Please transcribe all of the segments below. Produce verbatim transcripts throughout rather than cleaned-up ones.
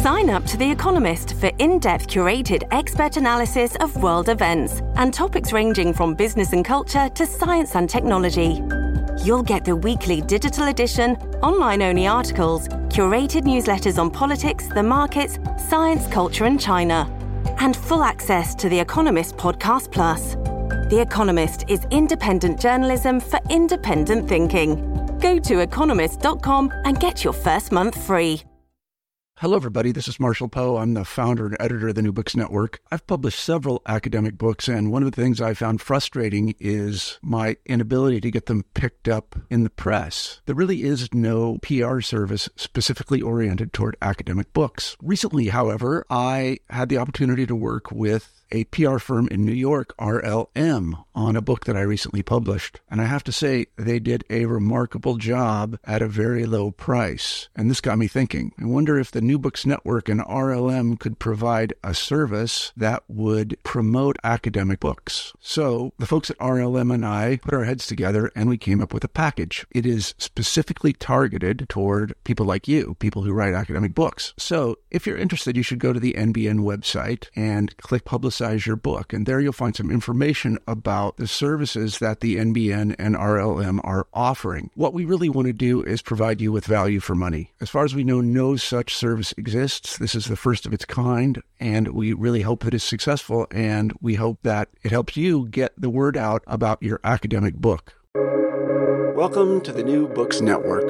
Sign up to The Economist for in-depth curated expert analysis of world events and topics ranging from business and culture to science and technology. You'll get the weekly digital edition, online-only articles, curated newsletters on politics, the markets, science, culture and China, and full access to The Economist Podcast Plus. The Economist is independent journalism for independent thinking. Go to economist dot com and get your first month free. Hello, everybody. This is Marshall Poe. I'm the founder and editor of the New Books Network. I've published several academic books, and one of the things I found frustrating is my inability to get them picked up in the press. There really is no P R service specifically oriented toward academic books. Recently, however, I had the opportunity to work with a P R firm in New York, R L M, on a book that I recently published. And I have to say, they did a remarkable job at a very low price. And this got me thinking. I wonder if the New Books Network and R L M could provide a service that would promote academic books. So the folks at R L M and I put our heads together and we came up with a package. It is specifically targeted toward people like you, people who write academic books. So if you're interested, you should go to the N B N website and click Publicize your book. And there you'll find some information about the services that the N B N and R L M are offering. What we really want to do is provide you with value for money. As far as we know, no such service exists. This is the first of its kind, and we really hope that it's successful, and we hope that it helps you get the word out about your academic book. Welcome to the New Books Network.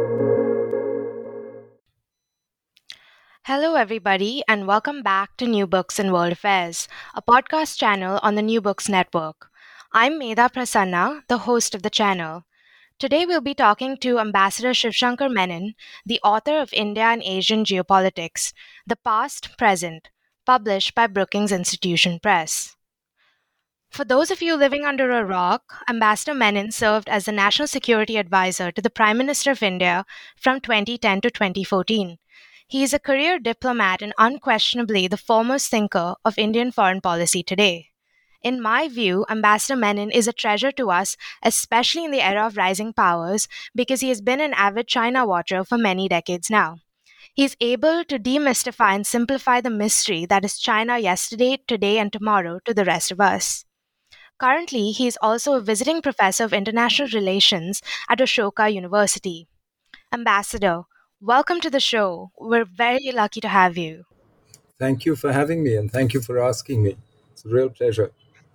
Hello, everybody, and welcome back to New Books and World Affairs, a podcast channel on the New Books Network. I'm Medha Prasanna, the host of the channel. Today, we'll be talking to Ambassador Shivshankar Menon, the author of India and Asian Geopolitics, The Past, Present, published by Brookings Institution Press. For those of you living under a rock, Ambassador Menon served as the National Security Advisor to the Prime Minister of India from twenty ten to twenty fourteen. He is a career diplomat and unquestionably the foremost thinker of Indian foreign policy today. In my view, Ambassador Menon is a treasure to us, especially in the era of rising powers, because he has been an avid China watcher for many decades now. He is able to demystify and simplify the mystery that is China yesterday, today, and tomorrow to the rest of us. Currently, he is also a visiting professor of international relations at Ashoka University. Ambassador, welcome to the show. We're very lucky to have you. Thank you for having me, and thank you for asking me. It's a real pleasure.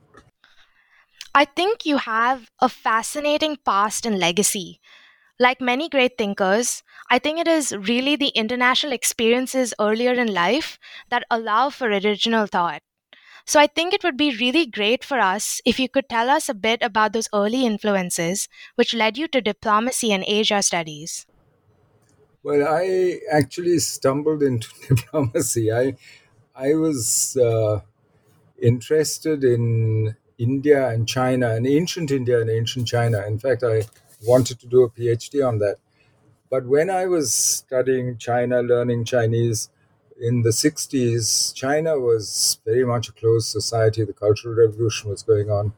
I think you have a fascinating past and legacy. Like many great thinkers, I think it is really the international experiences earlier in life that allow for original thought. So I think it would be really great for us if you could tell us a bit about those early influences which led you to diplomacy and Asia studies. Well, I actually stumbled into diplomacy. I I was uh, interested in India and China, and ancient India and ancient China. In fact, I wanted to do a PhD on that. But when I was studying China, learning Chinese in the sixties, China was very much a closed society. The Cultural Revolution was going on.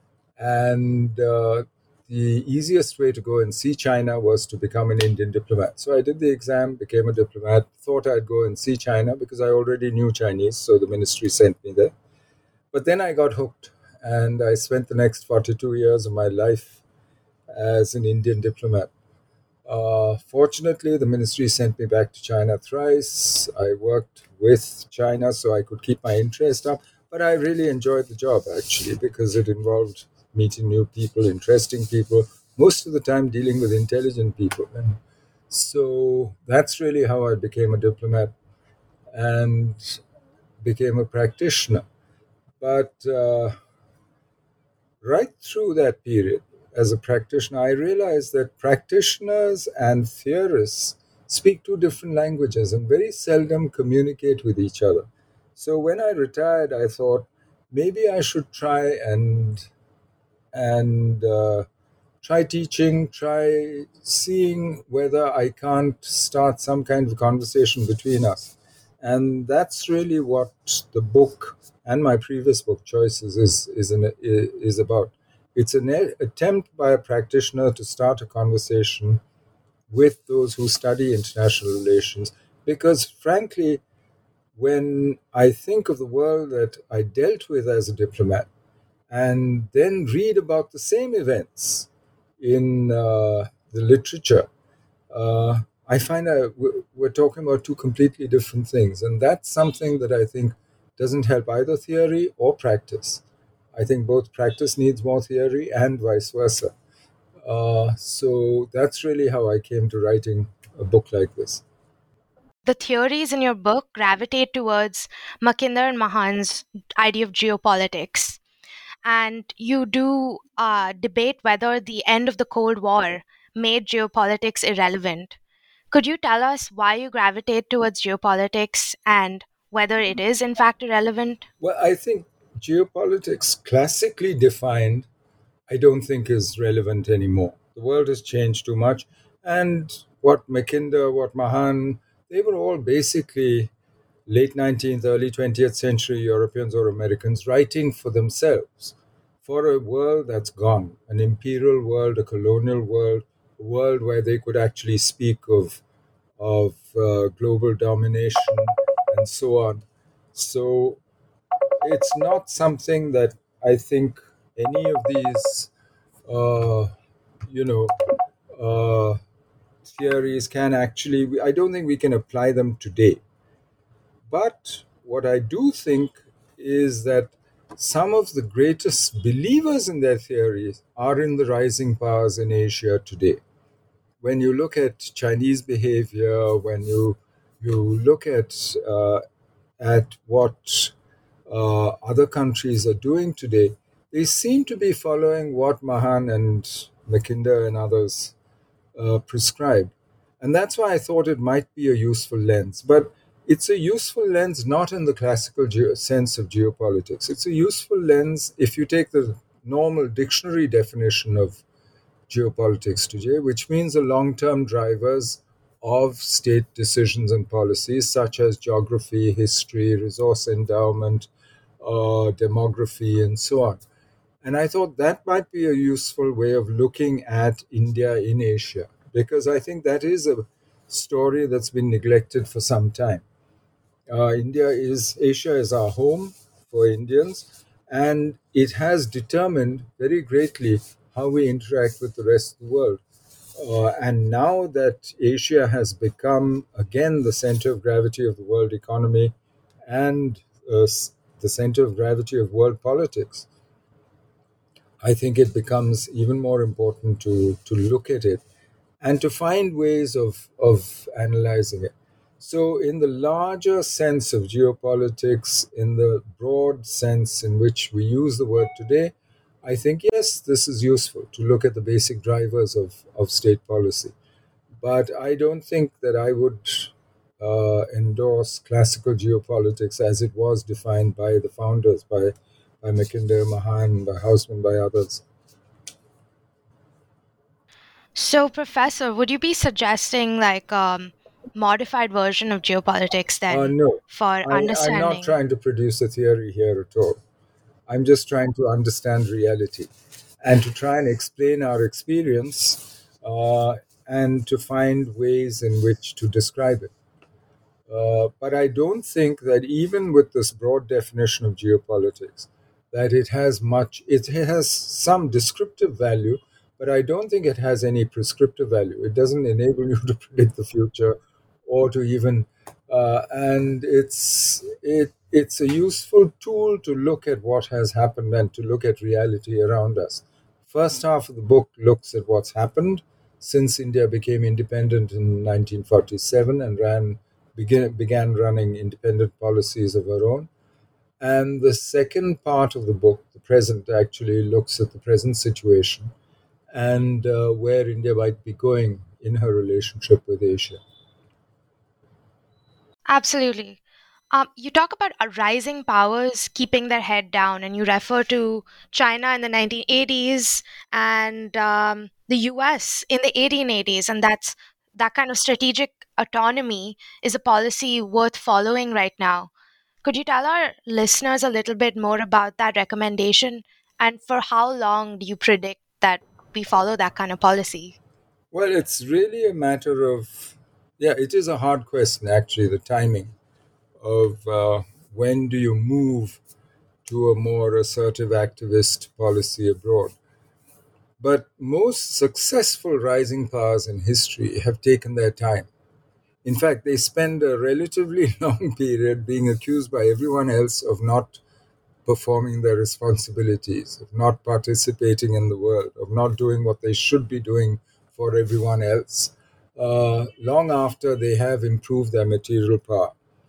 And uh, the easiest way to go and see China was to become an Indian diplomat. So I did the exam, became a diplomat, thought I'd go and see China because I already knew Chinese, so the ministry sent me there. But then I got hooked, and I spent the next forty-two years of my life as an Indian diplomat. Uh, fortunately, the ministry sent me back to China thrice. I worked with China so I could keep my interest up, but I really enjoyed the job, actually, because it involved meeting new people, interesting people, most of the time dealing with intelligent people. And so that's really how I became a diplomat and became a practitioner. But uh, right through that period, as a practitioner, I realized that practitioners and theorists speak two different languages and very seldom communicate with each other. So when I retired, I thought maybe I should try and and uh, try teaching, try seeing whether I can't start some kind of conversation between us. And that's really what the book and my previous book, Choices, is is, an, is about. It's an attempt by a practitioner to start a conversation with those who study international relations, because frankly, when I think of the world that I dealt with as a diplomat and then read about the same events in uh, the literature, uh, I find that we're talking about two completely different things. And that's something that I think doesn't help either theory or practice. I think both practice needs more theory and vice versa. Uh, so that's really how I came to writing a book like this. The theories in your book gravitate towards Mackinder and Mahan's idea of geopolitics. And you do uh, debate whether the end of the Cold War made geopolitics irrelevant. Could you tell us why you gravitate towards geopolitics and whether it is in fact irrelevant? Well, I think geopolitics, classically defined, I don't think is relevant anymore. The world has changed too much. And what Mackinder, what Mahan, they were all basically late nineteenth, early twentieth century Europeans or Americans writing for themselves, for a world that's gone, an imperial world, a colonial world, a world where they could actually speak of, of uh, global domination and so on. So it's not something that I think any of these, uh, you know, uh, theories can actually, I don't think we can apply them today. But what I do think is that some of the greatest believers in their theories are in the rising powers in Asia today. When you look at Chinese behavior, when you you look at uh, at what uh, other countries are doing today, they seem to be following what Mahan and Mackinder and others uh, prescribed. And that's why I thought it might be a useful lens. But it's a useful lens not in the classical geo- sense of geopolitics. It's a useful lens if you take the normal dictionary definition of geopolitics today, which means the long term drivers of state decisions and policies, such as geography, history, resource endowment, uh, demography, and so on. And I thought that might be a useful way of looking at India in Asia, because I think that is a story that's been neglected for some time. Uh, India is, Asia is our home for Indians, and it has determined very greatly how we interact with the rest of the world. Uh, and now that Asia has become again the center of gravity of the world economy and uh, s- the center of gravity of world politics, I think it becomes even more important to, to look at it and to find ways of, of analyzing it. So, in the larger sense of geopolitics, in the broad sense in which we use the word today, I think, yes, this is useful to look at the basic drivers of, of state policy. But I don't think that I would uh, endorse classical geopolitics as it was defined by the founders, by, by Mackinder, Mahan, by Hausman, by others. So, Professor, would you be suggesting like um modified version of geopolitics Uh, then no, for I, I'm not understanding? trying to produce a theory here at all. I'm just trying to understand reality and to try and explain our experience uh, and to find ways in which to describe it. Uh, but I don't think that even with this broad definition of geopolitics, that it has much, it has some descriptive value, but I don't think it has any prescriptive value. It doesn't enable you to predict the future or to even, uh, and it's, it, it's a useful tool to look at what has happened and to look at reality around us. First half of the book looks at what's happened since India became independent in nineteen forty-seven and ran began, began running independent policies of her own. And the second part of the book, the present, actually looks at the present situation and uh, where India might be going in her relationship with Asia. Absolutely. Um, you talk about uh, rising powers keeping their head down, and you refer to China in the nineteen eighties and um, the U S in the eighteen eighties, and that's that kind of strategic autonomy is a policy worth following right now. Could you tell our listeners a little bit more about that recommendation, and for how long do you predict that we follow that kind of policy? Well, it's really a matter of, yeah, it is a hard question, actually, the timing. of uh, when do you move to a more assertive activist policy abroad. But most successful rising powers in history have taken their time. In fact, they spend a relatively long period being accused by everyone else of not performing their responsibilities, of not participating in the world, of not doing what they should be doing for everyone else, uh, long after they have improved their material power.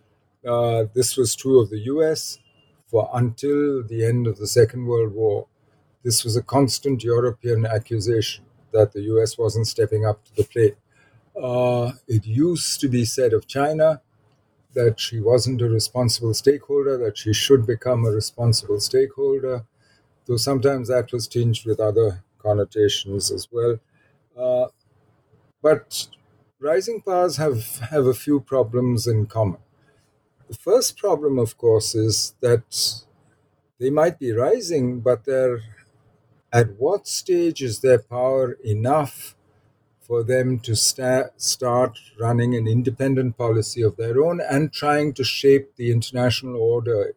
Uh, this was true of the U S for until the end of the Second World War. This was a constant European accusation that the U S wasn't stepping up to the plate. Uh, it used to be said of China that she wasn't a responsible stakeholder, that she should become a responsible stakeholder, though sometimes that was tinged with other connotations as well. Uh, but rising powers have, have a few problems in common. The first problem, of course, is that they might be rising, but they're, at what stage is their power enough for them to sta- start running an independent policy of their own and trying to shape the international order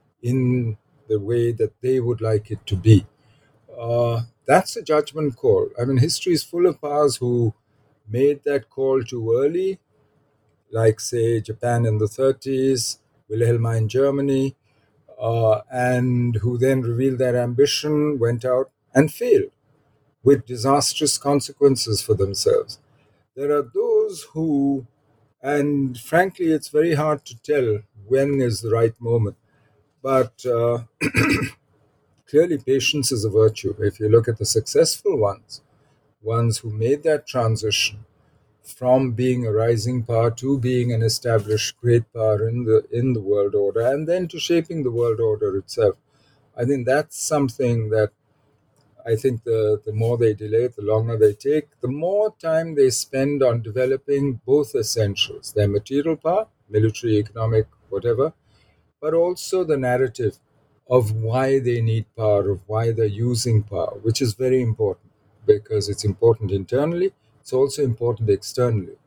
in the way that they would like it to be? Uh, that's a judgment call. I mean, history is full of powers who made that call too early, like, say, Japan in the thirties, Wilhelmine Germany, uh, and who then revealed their ambition, went out and failed with disastrous consequences for themselves. There are those who, and frankly, it's very hard to tell when is the right moment, but uh, clearly patience is a virtue. If you look at the successful ones, ones who made that transition from being a rising power to being an established great power in the in the world order, and then to shaping the world order itself, I think that's something that I think the, the more they delay, the longer they take, the more time they spend on developing both essentials, their material power, military, economic, whatever, but also the narrative of why they need power, of why they're using power, which is very important because it's important internally. It's also important externally.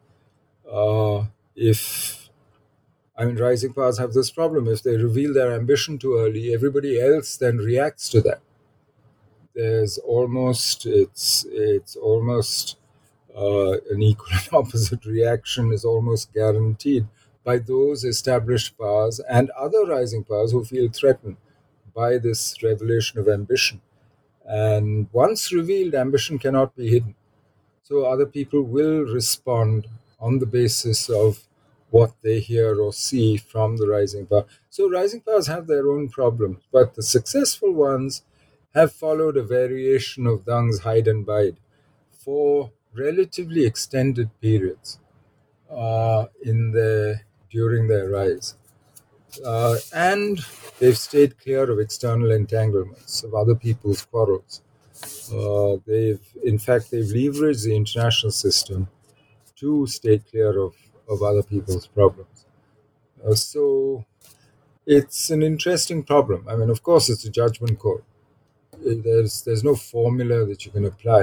Uh, if, I mean, rising powers have this problem. If they reveal their ambition too early, everybody else then reacts to that. There's almost, it's, it's almost uh, an equal and opposite reaction is almost guaranteed by those established powers and other rising powers who feel threatened by this revelation of ambition. And once revealed, ambition cannot be hidden. So other people will respond on the basis of what they hear or see from the rising power. So rising powers have their own problems, but the successful ones have followed a variation of Deng's hide and bide for relatively extended periods uh, in the during their rise. Uh, and they've stayed clear of external entanglements, of other people's quarrels. Uh, they've, in fact, they've leveraged the international system to stay clear of, of other people's problems. Uh, so it's an interesting problem. I mean, of course, it's a judgment call. There's there's no formula that you can apply,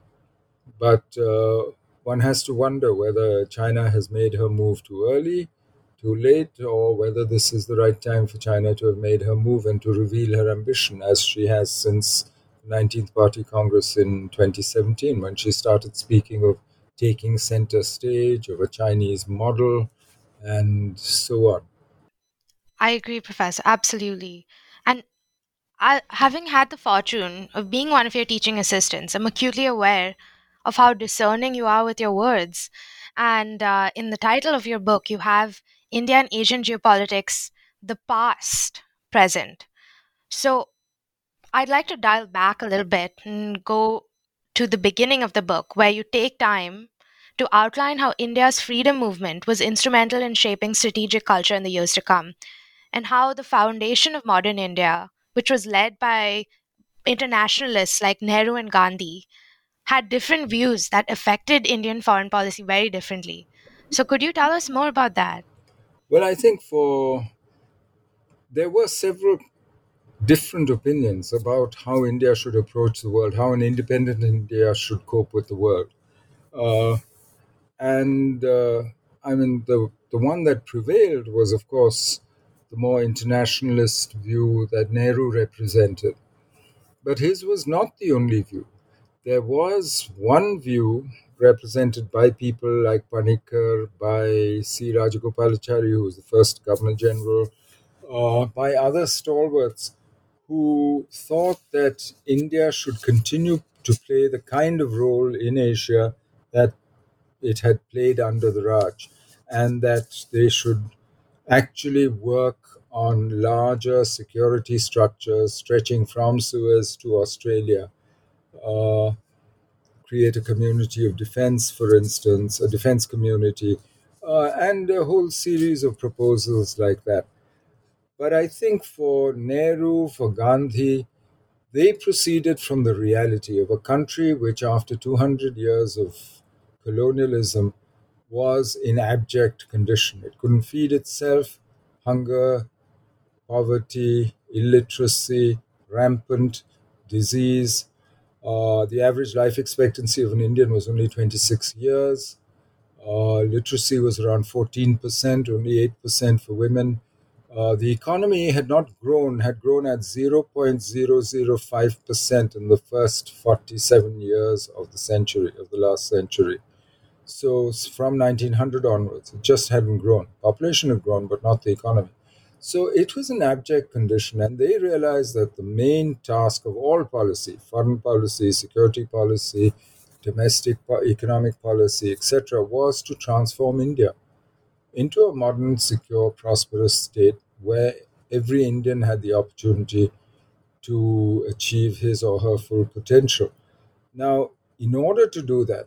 but uh, one has to wonder whether China has made her move too early, too late, or whether this is the right time for China to have made her move and to reveal her ambition, as she has since the nineteenth Party Congress in twenty seventeen, when she started speaking of taking center stage, of a Chinese model, and so on. I agree, Professor, absolutely. And I, having had the fortune of being one of your teaching assistants, I'm acutely aware of how discerning you are with your words. And uh, in the title of your book, you have India and Asian Geopolitics, the Past, Present. So I'd like to dial back a little bit and go to the beginning of the book, where you take time to outline how India's freedom movement was instrumental in shaping strategic culture in the years to come, and how the foundation of modern India, which was led by internationalists like Nehru and Gandhi, had different views that affected Indian foreign policy very differently. So, could you tell us more about that? Well, I think for there were several different opinions about how India should approach the world, how an independent India should cope with the world. Uh, and uh, I mean, the the one that prevailed was, of course, the more internationalist view that Nehru represented. But his was not the only view. There was one view represented by people like Panikkar, by C. Rajagopalachari, who was the first Governor General, uh, by other stalwarts who thought that India should continue to play the kind of role in Asia that it had played under the Raj, and that they should actually work on larger security structures stretching from Suez to Australia, uh, create a community of defense, for instance, a defense community, uh, and a whole series of proposals like that. But I think for Nehru, for Gandhi, they proceeded from the reality of a country which, after two hundred years of colonialism, was in abject condition. It couldn't feed itself, hunger, poverty, illiteracy, rampant disease. Uh, the average life expectancy of an Indian was only twenty-six years. Uh, literacy was around fourteen percent, only eight percent for women. Uh, the economy had not grown, had grown at zero point zero zero five percent in the first forty-seven years of the century, of the last century. So from nineteen hundred onwards, it just hadn't grown. Population had grown, but not the economy. So it was an abject condition, and they realized that the main task of all policy, foreign policy, security policy, domestic po- economic policy, et cetera, was to transform India into a modern, secure, prosperous state where every Indian had the opportunity to achieve his or her full potential. Now, in order to do that,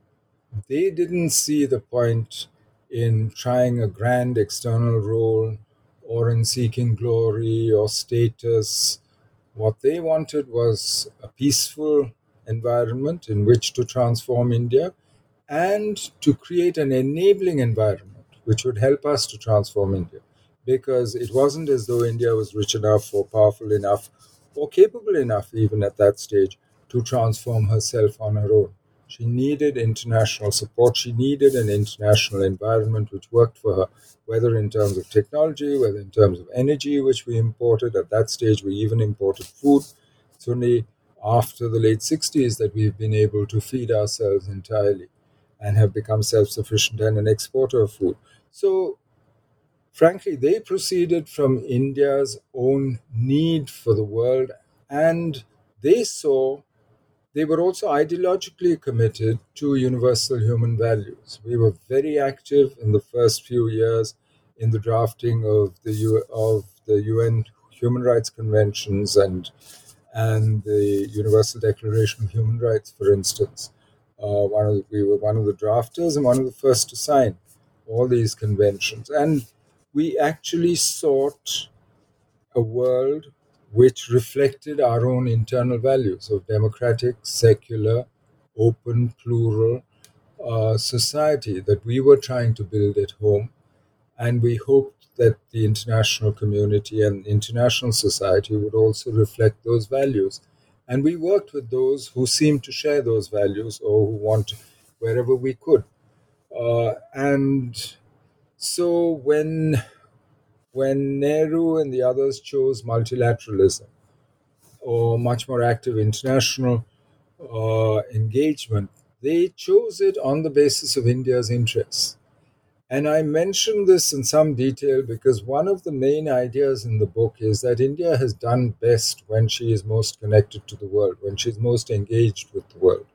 they didn't see the point in trying a grand external role or in seeking glory or status. What they wanted was a peaceful environment in which to transform India and to create an enabling environment which would help us to transform India. Because it wasn't as though India was rich enough or powerful enough or capable enough, even at that stage, to transform herself on her own. She needed international support. She needed an international environment which worked for her, whether in terms of technology, whether in terms of energy, which we imported. At that stage, we even imported food. It's only after the late sixties that we've been able to feed ourselves entirely and have become self-sufficient and an exporter of food. So, frankly, they proceeded from India's own need for the world, and they saw they were also ideologically committed to universal human values. We were very active in the first few years in the drafting of the U- of the U N Human Rights Conventions and and the Universal Declaration of Human Rights, for instance. Uh, one of the, we were one of the drafters and one of the first to sign all these conventions, and we actually sought a world which reflected our own internal values of democratic, secular, open, plural uh, society that we were trying to build at home. And we hoped that the international community and international society would also reflect those values. And we worked with those who seemed to share those values or who want wherever we could. Uh, and so when when Nehru and the others chose multilateralism or much more active international uh, engagement, they chose it on the basis of India's interests. And I mention this in some detail because one of the main ideas in the book is that India has done best when she is most connected to the world, when she's most engaged with the world.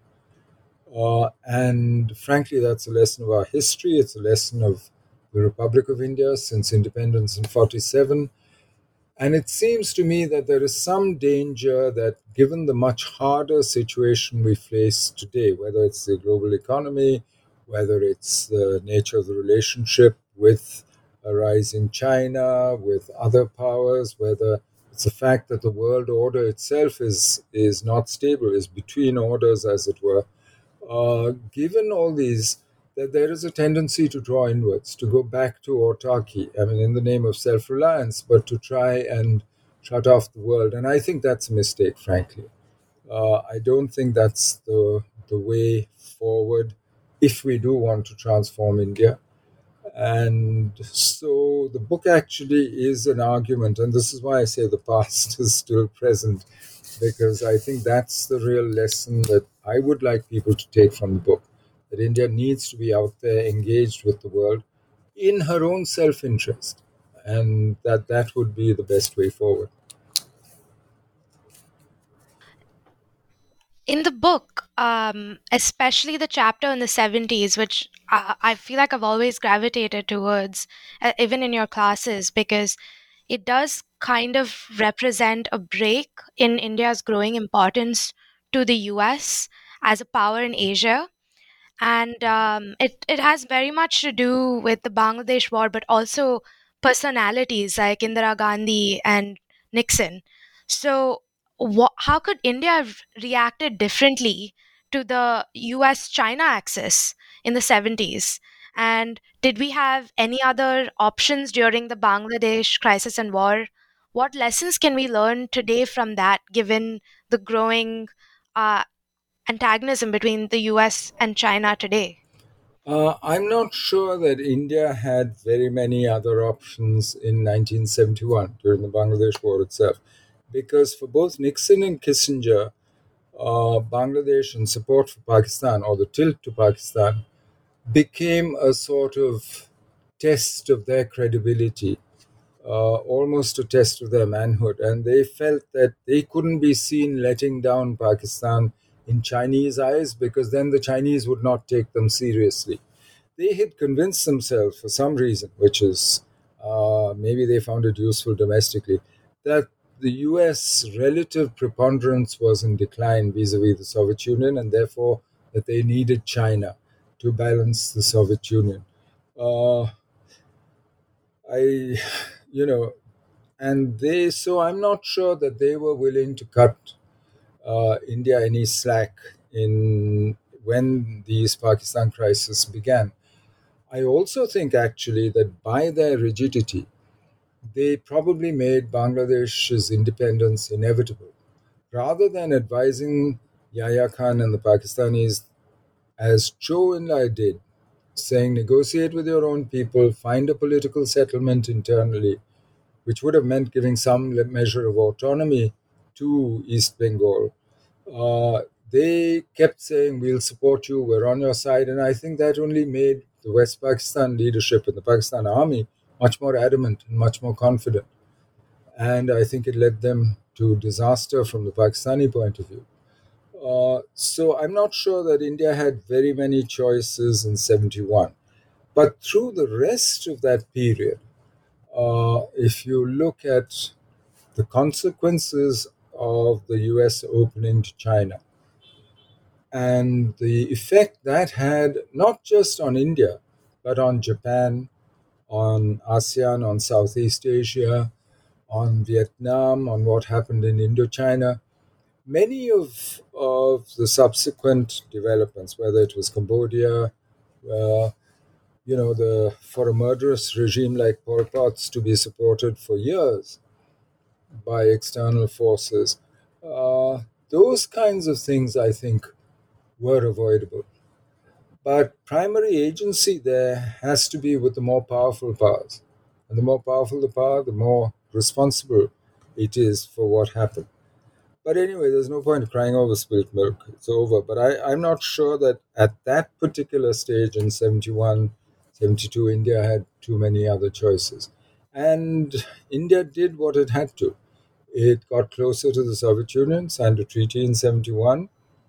Uh, and frankly, that's a lesson of our history. It's a lesson of the Republic of India since independence in forty-seven. And it seems to me that there is some danger that, given the much harder situation we face today, whether it's the global economy, whether it's the nature of the relationship with a rising China, with other powers, whether it's the fact that the world order itself is, is not stable, is between orders, as it were, uh, given all these, that there is a tendency to draw inwards, to go back to autarky, I mean, in the name of self-reliance, but to try and shut off the world. And I think that's a mistake, frankly. Uh, I don't think that's the, the way forward if we do want to transform India. And so the book actually is an argument, and this is why I say the past is still present, because I think that's the real lesson that I would like people to take from the book, that India needs to be out there engaged with the world in her own self-interest, and that that would be the best way forward. In the book, um, especially the chapter in the seventies, which I, I feel like I've always gravitated towards, uh, even in your classes, because it does kind of represent a break in India's growing importance to the U S as a power in Asia. And um, it, it has very much to do with the Bangladesh war, but also personalities like Indira Gandhi and Nixon. So, wha how could India have reacted differently to the U S China axis in the seventies? And did we have any other options during the Bangladesh crisis and war? What lessons can we learn today from that, given the growing uh, antagonism between the U S and China today? Uh, I'm not sure that India had very many other options in nineteen seventy-one during the Bangladesh war itself, because for both Nixon and Kissinger, uh, Bangladesh and support for Pakistan, or the tilt to Pakistan, became a sort of test of their credibility, uh, almost a test of their manhood. And they felt that they couldn't be seen letting down Pakistan in Chinese eyes, because then the Chinese would not take them seriously. They had convinced themselves for some reason, which is uh, maybe they found it useful domestically, that the U S relative preponderance was in decline vis-a-vis the Soviet Union, and therefore that they needed China to balance the Soviet Union. Uh, I, you know, and they, so I'm not sure that they were willing to cut uh, India any slack in when these Pakistan crisis began. I also think actually that by their rigidity, they probably made Bangladesh's independence inevitable. Rather than advising Yahya Khan and the Pakistanis, as Zhou Enlai did, saying negotiate with your own people, find a political settlement internally, which would have meant giving some measure of autonomy to East Bengal. Uh, they kept saying, we'll support you, we're on your side. And I think that only made the West Pakistan leadership and the Pakistan army much more adamant and much more confident. And I think it led them to disaster from the Pakistani point of view. Uh, so I'm not sure that India had very many choices in seventy-one. But through the rest of that period, uh, if you look at the consequences of the U S opening to China and the effect that had not just on India, but on Japan, on ASEAN, on Southeast Asia, on Vietnam, on what happened in Indochina, many of, of the subsequent developments, whether it was Cambodia, uh, you know, the for a murderous regime like Pol Pot's to be supported for years by external forces, uh, those kinds of things, I think, were avoidable. But primary agency there has to be with the more powerful powers. And the more powerful the power, the more responsible it is for what happened. But anyway, there's no point crying over spilt milk. It's over. But I, I'm not sure that at that particular stage in seventy-one, seventy-two, India had too many other choices. And India did what it had to. It got closer to the Soviet Union, signed a treaty in seventy-one,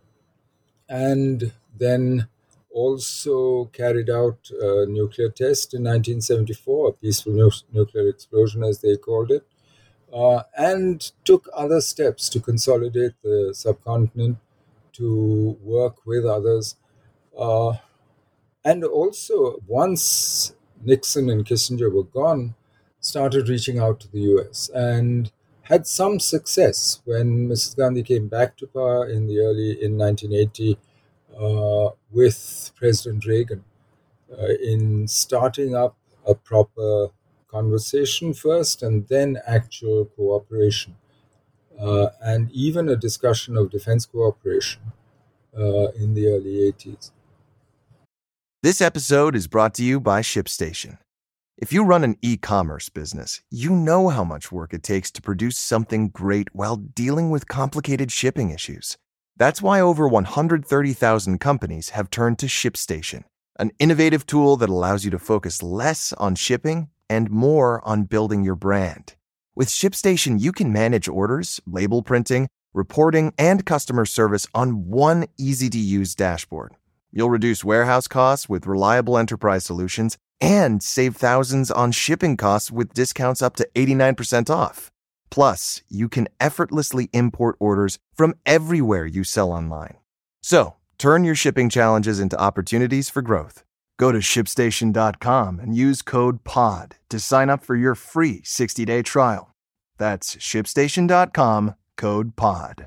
and then also carried out a nuclear test in nineteen seventy-four, a peaceful nu- nuclear explosion, as they called it, uh, and took other steps to consolidate the subcontinent, to work with others. Uh, and also, once Nixon and Kissinger were gone, started reaching out to the U S and had some success when Missus Gandhi came back to power in the early in nineteen eighty uh, with President Reagan uh, in starting up a proper conversation first and then actual cooperation, uh, and even a discussion of defense cooperation uh, in the early eighties. This episode is brought to you by ShipStation. If you run an e-commerce business, you know how much work it takes to produce something great while dealing with complicated shipping issues. That's why over one hundred thirty thousand companies have turned to ShipStation, an innovative tool that allows you to focus less on shipping and more on building your brand. With ShipStation, you can manage orders, label printing, reporting, and customer service on one easy-to-use dashboard. You'll reduce warehouse costs with reliable enterprise solutions and save thousands on shipping costs with discounts up to eighty-nine percent off. Plus, you can effortlessly import orders from everywhere you sell online. So, turn your shipping challenges into opportunities for growth. Go to ship station dot com and use code POD to sign up for your free sixty-day trial. That's ship station dot com, code POD.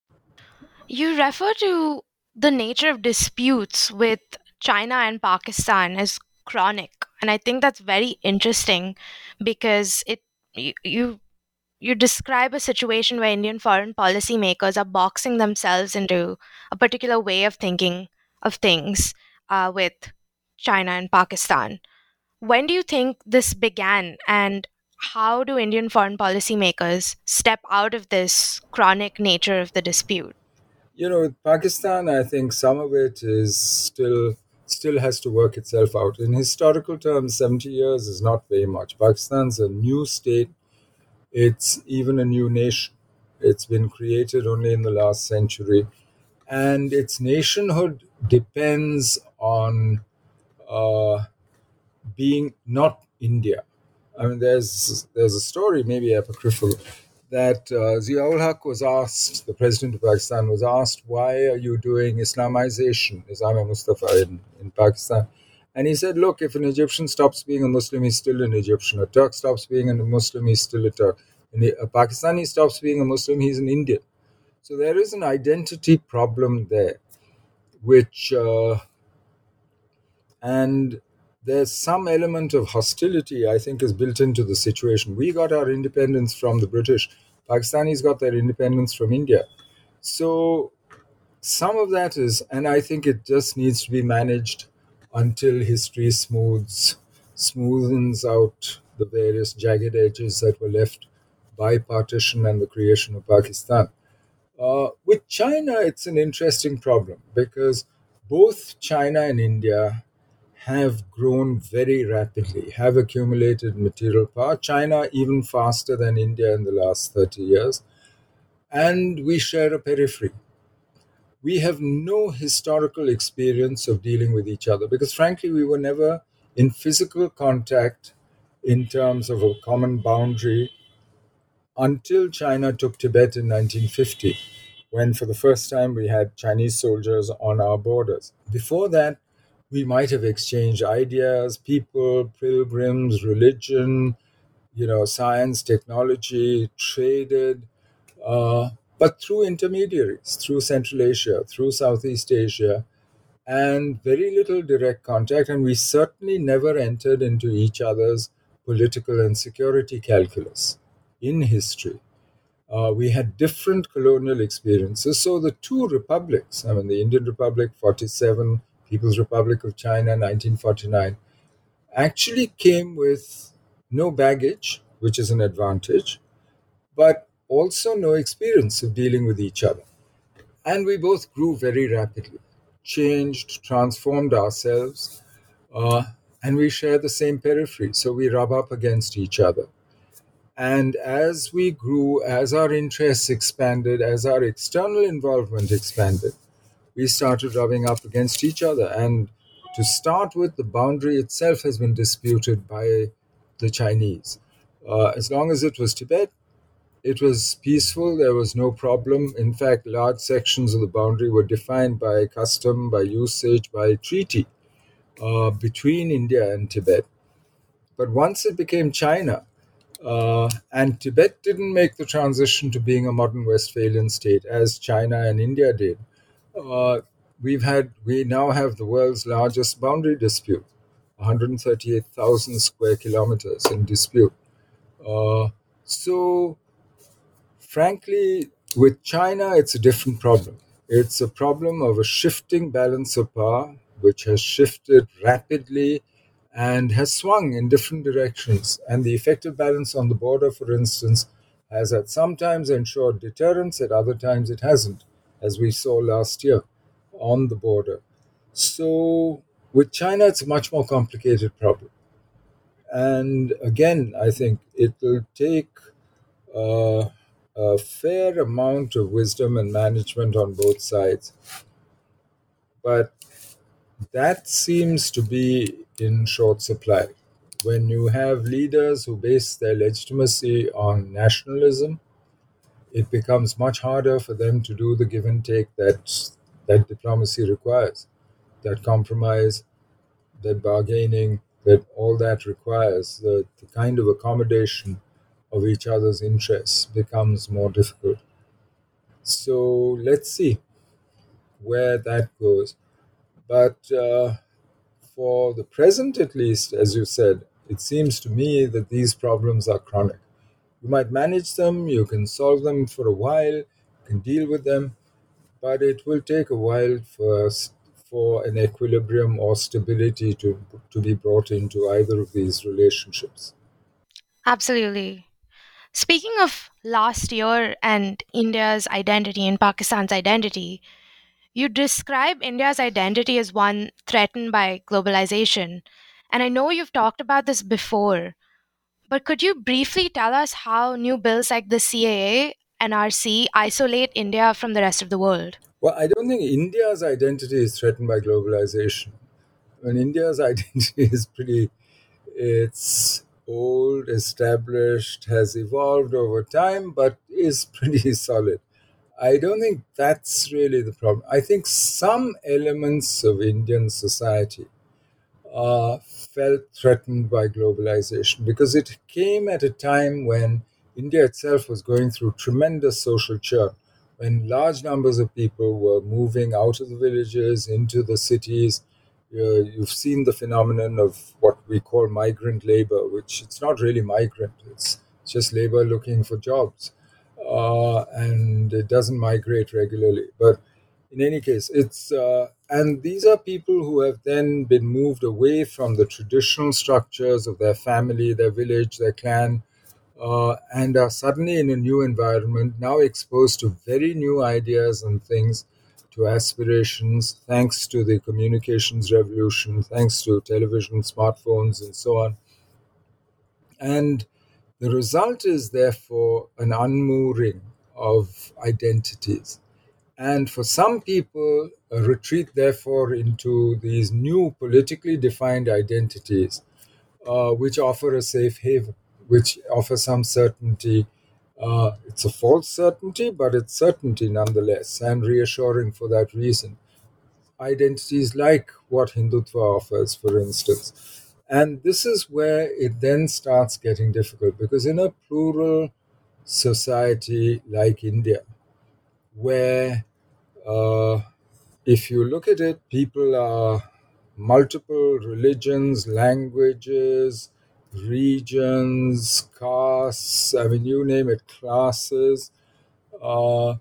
You refer to the nature of disputes with China and Pakistan as chronic, and I think that's very interesting because it you you, you describe a situation where Indian foreign policy makers are boxing themselves into a particular way of thinking of things uh, with China and Pakistan. When do you think this began, and how do Indian foreign policy makers step out of this chronic nature of the dispute? You know, with Pakistan, I think some of it is still still has to work itself out. In historical terms, seventy years is not very much. Pakistan's a new state. It's even a new nation. It's been created only in the last century. And its nationhood depends on uh, being not India. I mean, there's there's a story, maybe apocryphal, that uh, Zia-ul Haq was asked, the president of Pakistan was asked, why are you doing Islamization, Nizam-e-Mustafa in, in Pakistan? And he said, look, if an Egyptian stops being a Muslim, he's still an Egyptian. A Turk stops being a Muslim, he's still a Turk. And a Pakistani stops being a Muslim, he's an Indian. So there is an identity problem there, which, uh, and there's some element of hostility, I think, is built into the situation. We got our independence from the British. Pakistanis got their independence from India. So some of that is, and I think it just needs to be managed until history smooths, smoothens out the various jagged edges that were left by partition and the creation of Pakistan. Uh, with China, it's an interesting problem because both China and India have grown very rapidly, have accumulated material power. China even faster than India in the last thirty years. And we share a periphery. We have no historical experience of dealing with each other because, frankly, we were never in physical contact in terms of a common boundary until China took Tibet in nineteen fifty, when for the first time we had Chinese soldiers on our borders. Before that, we might have exchanged ideas, people, pilgrims, religion, you know, science, technology, traded, uh, but through intermediaries, through Central Asia, through Southeast Asia, and very little direct contact. And we certainly never entered into each other's political and security calculus in history. Uh, we had different colonial experiences. So the two republics, I mean, the Indian Republic, forty-seven, People's Republic of China, nineteen forty-nine, actually came with no baggage, which is an advantage, but also no experience of dealing with each other. And we both grew very rapidly, changed, transformed ourselves, uh, and we share the same periphery, so we rub up against each other. And as we grew, as our interests expanded, as our external involvement expanded, we started rubbing up against each other. And to start with, the boundary itself has been disputed by the Chinese. Uh, as long as it was Tibet, it was peaceful, there was no problem. In fact, large sections of the boundary were defined by custom, by usage, by treaty uh, between India and Tibet. But once it became China, uh, and Tibet didn't make the transition to being a modern Westphalian state as China and India did, uh, we've had we now have the world's largest boundary dispute, one hundred thirty-eight thousand square kilometers in dispute. Uh, so, frankly, with China, it's a different problem. It's a problem of a shifting balance of power which has shifted rapidly and has swung in different directions. And the effective balance on the border, for instance, has at some times ensured deterrence, at other times it hasn't, as we saw last year on the border. So with China, it's a much more complicated problem. And again, I think it will take uh, a fair amount of wisdom and management on both sides. But that seems to be in short supply. When you have leaders who base their legitimacy on nationalism, it becomes much harder for them to do the give and take that that diplomacy requires, that compromise, that bargaining, that all that requires, the, the kind of accommodation of each other's interests becomes more difficult. So let's see where that goes. But uh, for the present, at least, as you said, it seems to me that these problems are chronic. You might manage them, you can solve them for a while, you can deal with them, but it will take a while for us, for an equilibrium or stability to, to be brought into either of these relationships. Absolutely. Speaking of last year and India's identity and Pakistan's identity, you describe India's identity as one threatened by globalization. And I know you've talked about this before, but could you briefly tell us how new bills like the C A A, N R C isolate India from the rest of the world? Well, I don't think India's identity is threatened by globalization. I mean, India's identity is pretty, it's old, established, has evolved over time, but is pretty solid. I don't think that's really the problem. I think some elements of Indian society uh, felt threatened by globalization because it came at a time when India itself was going through tremendous social churn, when large numbers of people were moving out of the villages into the cities. Uh, you've seen the phenomenon of what we call migrant labor, which it's not really migrant, it's just labor looking for jobs. Uh, and it doesn't migrate regularly. But in any case, it's uh, and these are people who have then been moved away from the traditional structures of their family, their village, their clan, uh, and are suddenly in a new environment, now exposed to very new ideas and things, to aspirations, thanks to the communications revolution, thanks to television, smartphones, and so on. And the result is, therefore, an unmooring of identities. And for some people, a retreat, therefore, into these new politically defined identities, uh, which offer a safe haven, which offer some certainty. Uh, it's a false certainty, but it's certainty nonetheless, and reassuring for that reason. Identities like what Hindutva offers, for instance. And this is where it then starts getting difficult, because in a plural society like India, where uh, if you look at it, people are multiple religions, languages, regions, castes, I mean, you name it, classes. Uh,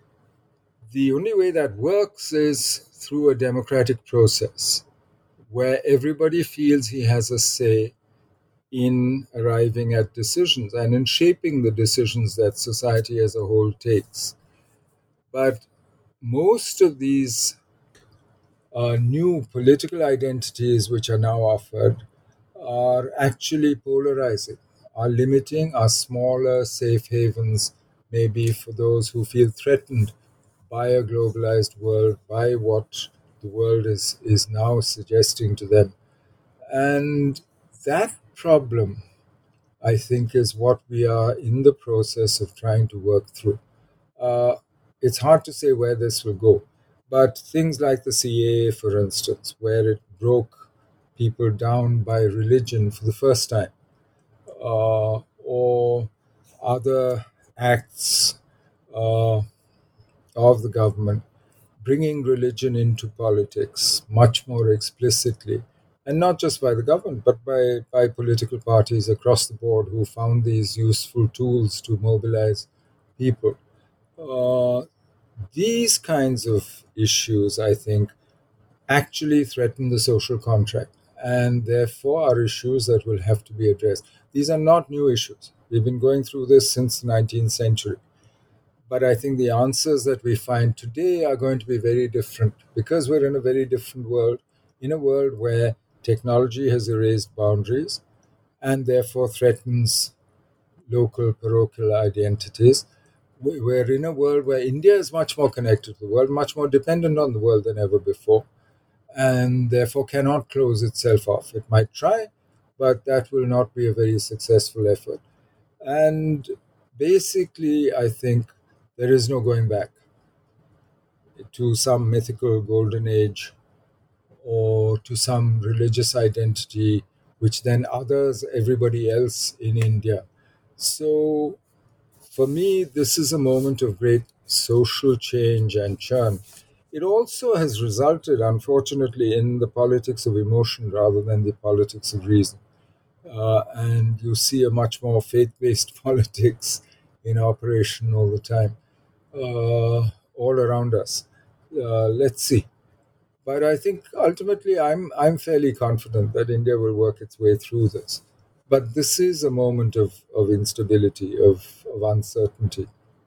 the only way that works is through a democratic process where everybody feels he has a say in arriving at decisions and in shaping the decisions that society as a whole takes. But most of these uh, new political identities which are now offered are actually polarizing, are limiting, are smaller safe havens, maybe for those who feel threatened by a globalized world, by what the world is, is now suggesting to them. And that problem, I think, is what we are in the process of trying to work through. Uh, it's hard to say where this will go, but things like the C A A, for instance, where it broke people down by religion for the first time, uh, or other acts uh, of the government bringing religion into politics much more explicitly, and not just by the government, but by, by political parties across the board who found these useful tools to mobilize people. Uh, these kinds of issues, I think, actually threaten the social contract, and therefore are issues that will have to be addressed. These are not new issues. We've been going through this since the nineteenth century. But I think the answers that we find today are going to be very different because we're in a very different world, in a world where technology has erased boundaries and therefore threatens local, parochial identities. We- We're in a world where India is much more connected to the world, much more dependent on the world than ever before, and therefore cannot close itself off. It might try, but that will not be a very successful effort. And basically, I think there is no going back to some mythical golden age or to some religious identity, which then others everybody else in India. So for me, this is a moment of great social change and churn. It also has resulted, unfortunately, in the politics of emotion rather than the politics of reason. Uh, and you see a much more faith based politics in operation all the time, uh, all around us. Uh, let's see. But I think ultimately, I'm I'm fairly confident that India will work its way through this. But this is a moment of, of instability, of, of uncertainty.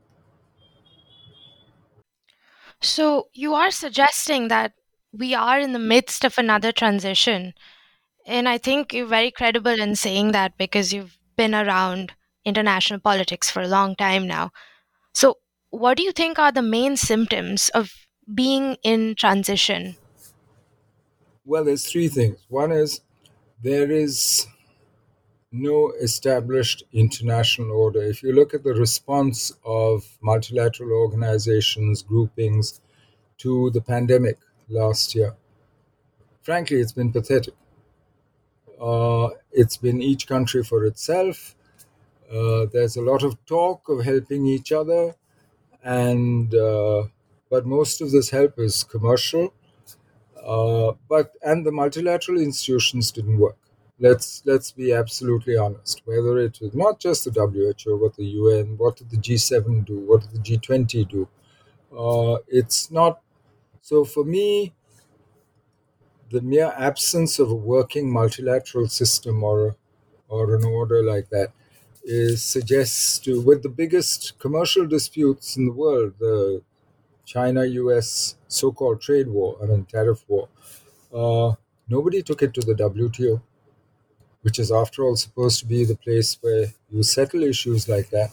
So you are suggesting that we are in the midst of another transition. And I think you're very credible in saying that because you've been around international politics for a long time now. So, what do you think are the main symptoms of being in transition? Well, there's three things. One is there is no established international order. If you look at the response of multilateral organizations, groupings to the pandemic last year, frankly, it's been pathetic. Uh, it's been each country for itself. Uh, there's a lot of talk of helping each other, and uh, but most of this help is commercial. Uh, but and the multilateral institutions didn't work. Let's let's be absolutely honest. Whether it was not just the W H O, but the U N, what did the G seven do? What did the G twenty do? Uh, it's not. So for me, the mere absence of a working multilateral system or or an order like that is suggests to with the biggest commercial disputes in the world, the China U S so-called trade war, I mean tariff war. Uh, nobody took it to the W T O, which is after all supposed to be the place where you settle issues like that.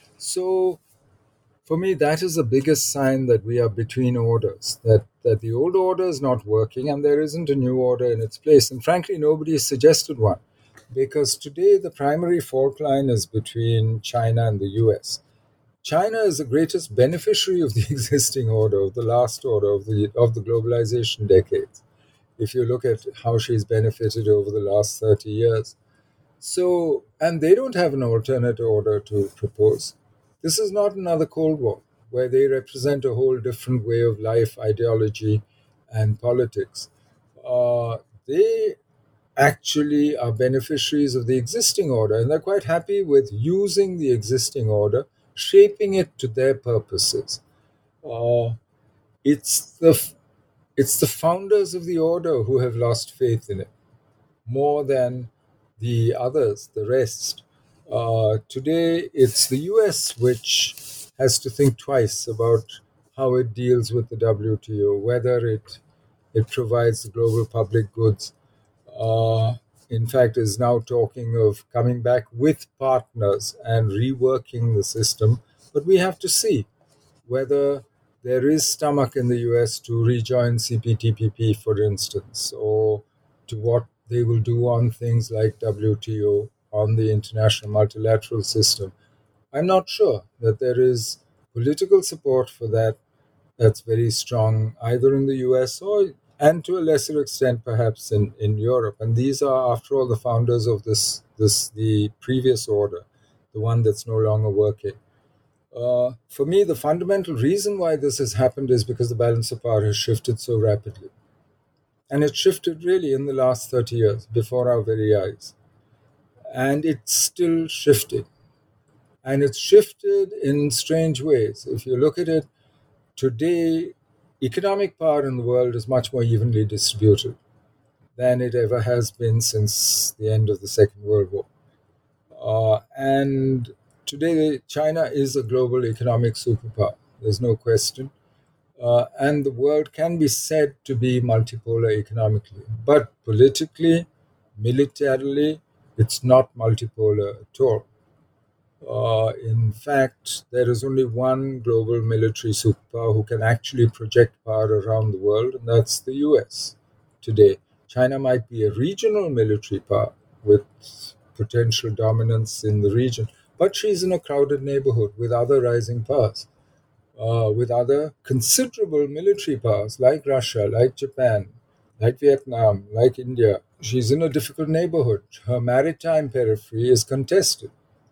So for me, that is the biggest sign that we are between orders, that, that the old order is not working and there isn't a new order in its place. And frankly, nobody has suggested one because today the primary fault line is between China and the U S. China is the greatest beneficiary of the existing order, of the last order, of the, of the globalization decades, if you look at how she's benefited over the last thirty years. So, and they don't have an alternate order to propose. This is not another Cold War, where they represent a whole different way of life, ideology, and politics. Uh, they actually are beneficiaries of the existing order, and they're quite happy with using the existing order, shaping it to their purposes. Uh, it's the it's the founders of the order who have lost faith in it more than the others, the rest. Uh, today, it's the U S which has to think twice about how it deals with the W T O, whether it it provides the global public goods. Uh, in fact, is now talking of coming back with partners and reworking the system. But we have to see whether there is stomach in the U S to rejoin C P T P P, for instance, or to what they will do on things like W T O, on the international multilateral system. I'm not sure that there is political support for that that's very strong, either in the U S or, and to a lesser extent, perhaps in, in Europe. And these are, after all, the founders of this, this the previous order, the one that's no longer working. Uh, for me, the fundamental reason why this has happened is because the balance of power has shifted so rapidly. And it shifted really in the last thirty years, before our very eyes. And it's still shifting. And it's shifted in strange ways. If you look at it today, economic power in the world is much more evenly distributed than it ever has been since the end of the Second World War. Uh, and today, China is a global economic superpower. There's no question. Uh, and the world can be said to be multipolar economically. But politically, militarily, it's not multipolar at all. Uh, in fact, there is only one global military superpower who can actually project power around the world, and that's the U S today. China might be a regional military power with potential dominance in the region, but she's in a crowded neighborhood with other rising powers, uh, with other considerable military powers like Russia, like Japan, like Vietnam, like India. She's in a difficult neighborhood. Her maritime periphery is contested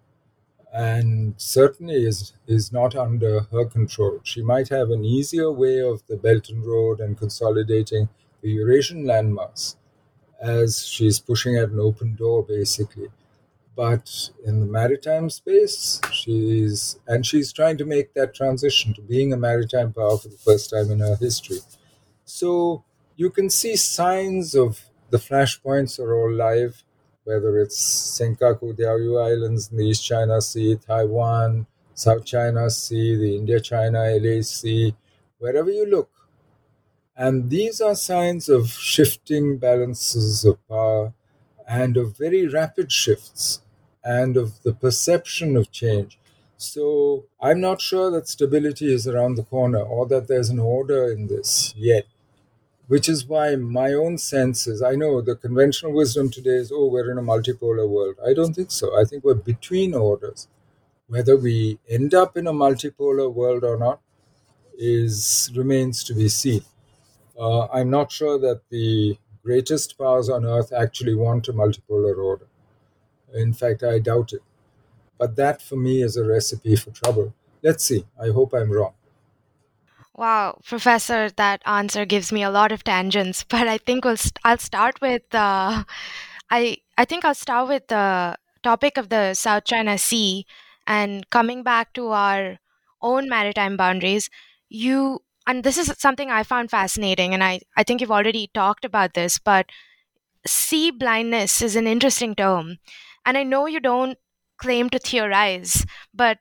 and certainly is, is not under her control. She might have an easier way of the Belt and Road and consolidating the Eurasian landmass as she's pushing at an open door, basically. But in the maritime space, she's and she's trying to make that transition to being a maritime power for the first time in her history. So you can see signs of the flashpoints are all live, whether it's Senkaku Diaoyu Islands in the East China Sea, Taiwan, South China Sea, the India-China L A C, wherever you look. And these are signs of shifting balances of power and of very rapid shifts and of the perception of change. So I'm not sure that stability is around the corner or that there's an order in this yet, which is why my own sense is, I know the conventional wisdom today is, oh, we're in a multipolar world. I don't think so. I think we're between orders. Whether we end up in a multipolar world or not is remains to be seen. Uh, I'm not sure that the greatest powers on earth actually want a multipolar order. In fact, I doubt it. But that for me is a recipe for trouble. Let's see. I hope I'm wrong. Wow, Professor, that answer gives me a lot of tangents, but I think we'll st- I'll start with uh, I I think I'll start with the topic of the South China Sea and coming back to our own maritime boundaries. You and this is something I found fascinating, and I I think you've already talked about this, but sea blindness is an interesting term, and I know you don't claim to theorize, but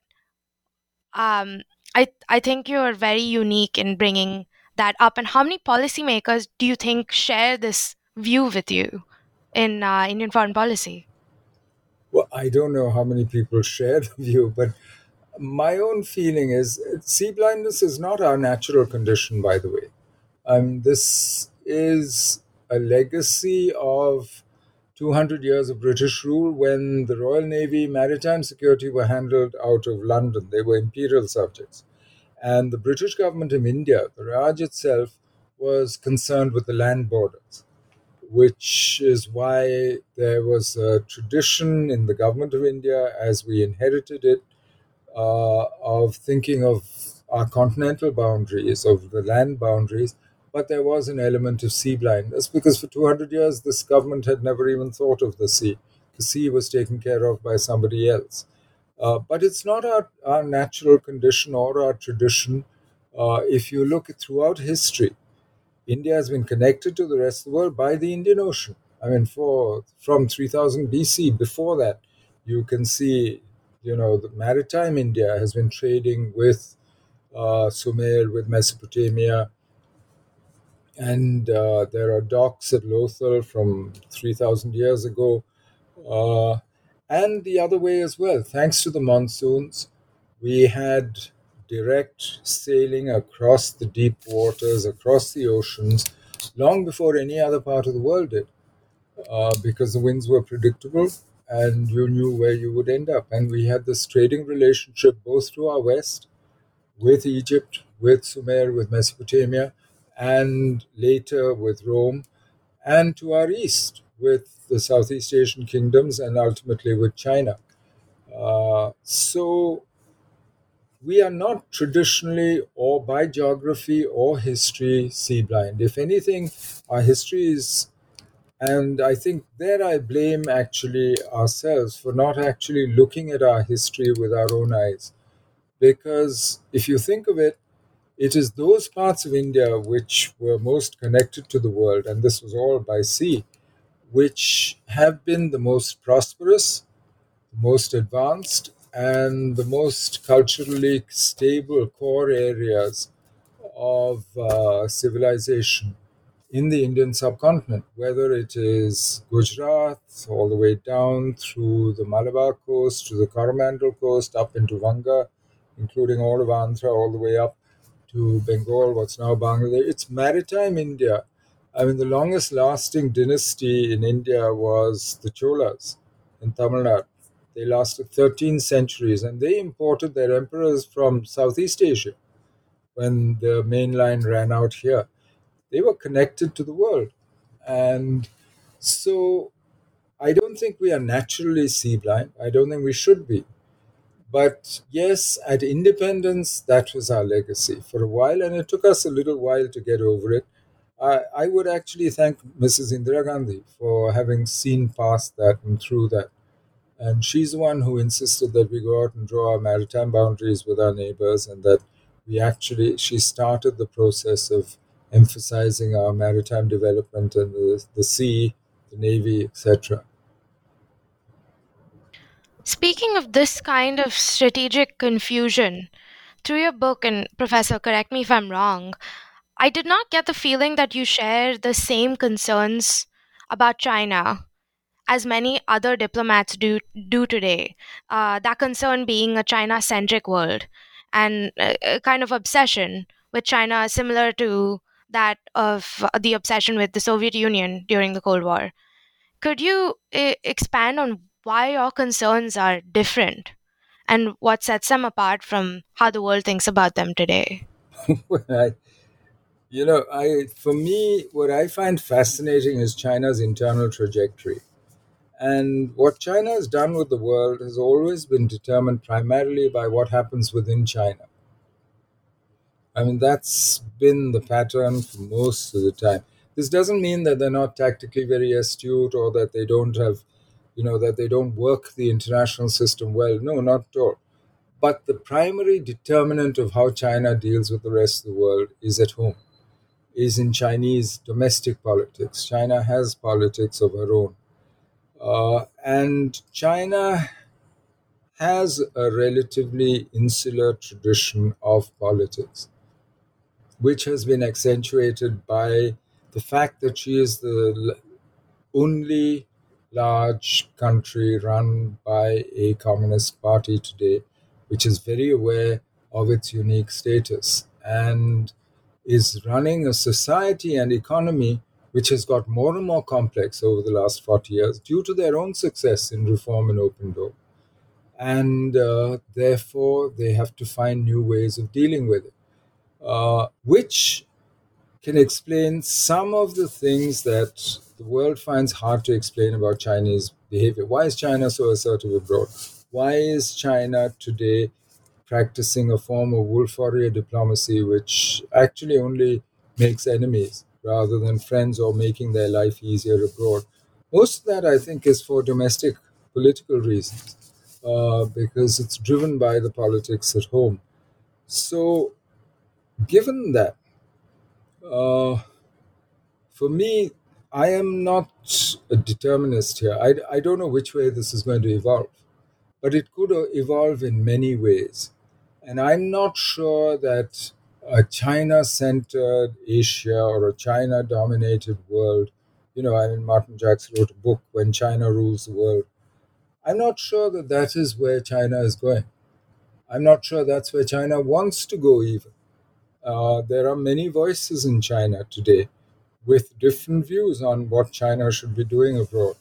um, I I think you're very unique in bringing that up. And how many policymakers do you think share this view with you in uh, Indian foreign policy? Well, I don't know how many people share the view, but my own feeling is sea blindness is not our natural condition, by the way. Um, this is a legacy of two hundred years of British rule when the Royal Navy maritime security were handled out of London. They were imperial subjects. And the British government of India, the Raj itself, was concerned with the land borders, which is why there was a tradition in the government of India, as we inherited it, uh, of thinking of our continental boundaries, of the land boundaries, but there was an element of sea blindness because for two hundred years this government had never even thought of the sea. The sea was taken care of by somebody else. Uh, but it's not our, our natural condition or our tradition. Uh, if you look throughout history, India has been connected to the rest of the world by the Indian Ocean. I mean, for from three thousand B C, before that, you can see, you know, the maritime India has been trading with uh, Sumer, with Mesopotamia, and uh, there are docks at Lothal from three thousand years ago. Uh, and the other way as well. Thanks to the monsoons, we had direct sailing across the deep waters, across the oceans, long before any other part of the world did, uh, because the winds were predictable and you knew where you would end up. And we had this trading relationship both to our west, with Egypt, with Sumer, with Mesopotamia, and later with Rome, and to our east with the Southeast Asian kingdoms and ultimately with China. Uh, so we are not traditionally or by geography or history sea blind. If anything, our history is, and I think there I blame actually ourselves for not actually looking at our history with our own eyes. Because if you think of it, It is those parts of India which were most connected to the world, and this was all by sea, which have been the most prosperous, the most advanced, and the most culturally stable core areas of uh, civilization in the Indian subcontinent, whether it is Gujarat all the way down through the Malabar coast to the Coromandel coast up into Vanga, including all of Andhra, all the way up to Bengal, what's now Bangladesh. It's maritime India. I mean, the longest lasting dynasty in India was the Cholas in Tamil Nadu. They lasted thirteen centuries, and they imported their emperors from Southeast Asia when the main line ran out here. They were connected to the world. And so I don't think we are naturally sea blind. I don't think we should be. But yes, at independence, that was our legacy for a while, and it took us a little while to get over it. I, I would actually thank Missus Indira Gandhi for having seen past that and through that. And she's the one who insisted that we go out and draw our maritime boundaries with our neighbors, and that we actually, she started the process of emphasizing our maritime development and the, the sea, the navy, et cetera. Speaking of this kind of strategic confusion, through your book, and Professor, correct me if I'm wrong, I did not get the feeling that you share the same concerns about China as many other diplomats do do today. Uh, that concern being a China-centric world and a, a kind of obsession with China similar to that of the obsession with the Soviet Union during the Cold War. Could you uh, expand on why your concerns are different and what sets them apart from how the world thinks about them today? Well, I, you know, I for me, what I find fascinating is China's internal trajectory. And what China has done with the world has always been determined primarily by what happens within China. I mean, that's been the pattern for most of the time. This doesn't mean that they're not tactically very astute or that they don't have, you know, that they don't work the international system well. No, not at all. But the primary determinant of how China deals with the rest of the world is at home, is in Chinese domestic politics. China has politics of her own. Uh, and China has a relatively insular tradition of politics, which has been accentuated by the fact that she is the only large country run by a communist party today, which is very aware of its unique status and is running a society and economy which has got more and more complex over the last forty years due to their own success in reform and open door. And uh, therefore, they have to find new ways of dealing with it, uh, which can explain some of the things that the world finds hard to explain about Chinese behavior. Why is China so assertive abroad? Why is China today practicing a form of wolf warrior diplomacy, which actually only makes enemies rather than friends, or making their life easier abroad? Most of that, I think, is for domestic political reasons, uh, because it's driven by the politics at home. So, given that, uh, for me, I am not a determinist here. I, I don't know which way this is going to evolve, but it could uh, evolve in many ways. And I'm not sure that a China centered Asia or a China dominated world, you know, I mean, Martin Jacks wrote a book, When China Rules the World. I'm not sure that that is where China is going. I'm not sure that's where China wants to go, even. Uh, there are many voices in China today with different views on what China should be doing abroad.